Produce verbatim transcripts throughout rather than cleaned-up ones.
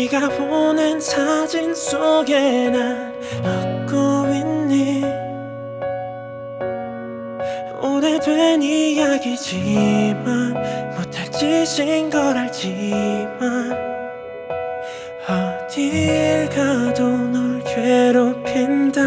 네가 보낸 사진 속에 난 웃고 있니. 오래된 이야기지만 못할 짓인 걸 알지만 어딜 가도 널 괴롭힌다.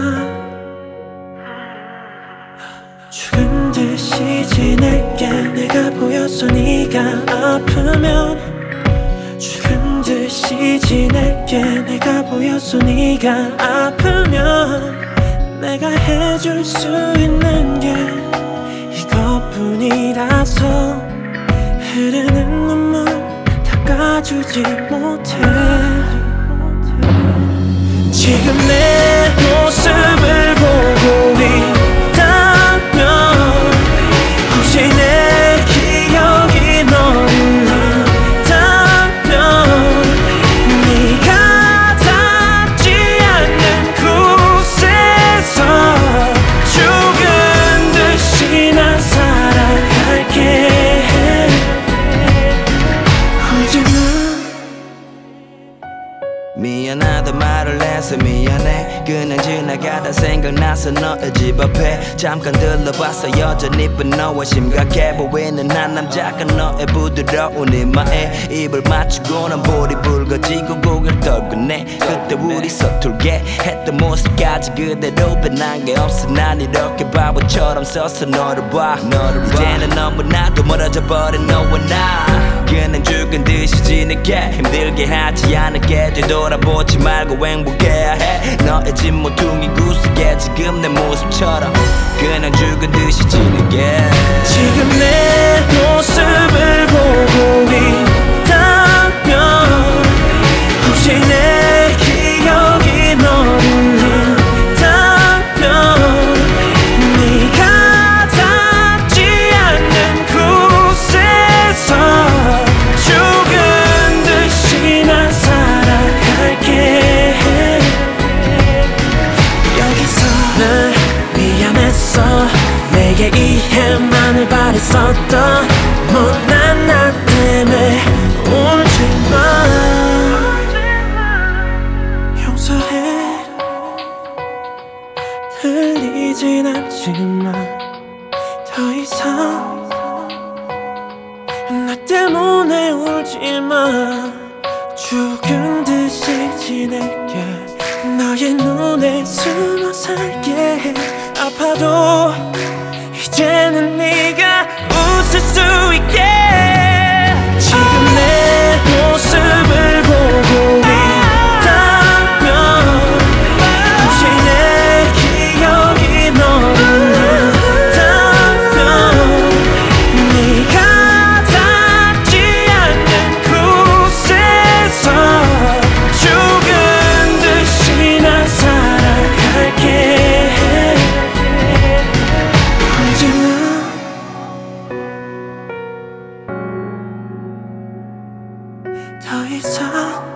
죽은 듯이 지낼게. 내가 보였어 네가 아프면. 죽은 듯이 지낼게. 내가 보였어 네가 아프면. 내가 해줄 수 있는 게 이것뿐이라서 흐르는 눈물 닦아주지 못해. 지금 내 모습을 보고 있다면 혹시 내 기억이 너무나다면 네가 닿지 않는 곳에서 죽은 듯이 난 살아갈게. 하지만 미안하다 말을 해서 미안해. 그냥 지나가다 생각나서 너의 집 앞에 잠깐 들러봤어. 여전히 이쁜 너와 심각해 보이는 한 남자가 너의 부드러운 이마에 입을 맞추고 난 볼이 붉어지고 고개를 떨구네. 그때 우리 서툴게 했던 모습까지 그대로 변한 게 없어. 난 이렇게 바보처럼 서서 너를 봐. 너를 봐. 이제는 너무나도 멀어져 버린 너와 나. 그냥 죽은 듯이 지낼게. 힘들게 하지 않을게. 뒤돌아보지 말고 행복해야 해. 너의 집 모퉁이 구석에 지금 내 모습처럼 그냥 죽은 듯이 지낼게. 지금 내 모습을 보고 있다면 혹시 내 기억이 너무나다면 네가 닿지 않는 곳에서 죽은 듯이 난 살아갈게. 여기서 날 미안했어. 내게 이해만을 바랬었던 못난 나 때문에 울지마. 용서해. 들리진 않지만 더 이상 나 때문에 울지마. 죽은 듯이 지낼게. 너의 눈에 숨어 살게. 아파도 이제는 네가 웃을 수 있게. 지금 내 모습을 보고 있다면 혹시 내 기억이 너무나다면 네가 닿지 않는 곳에서 죽은 듯이 난 살아갈게. 더 이상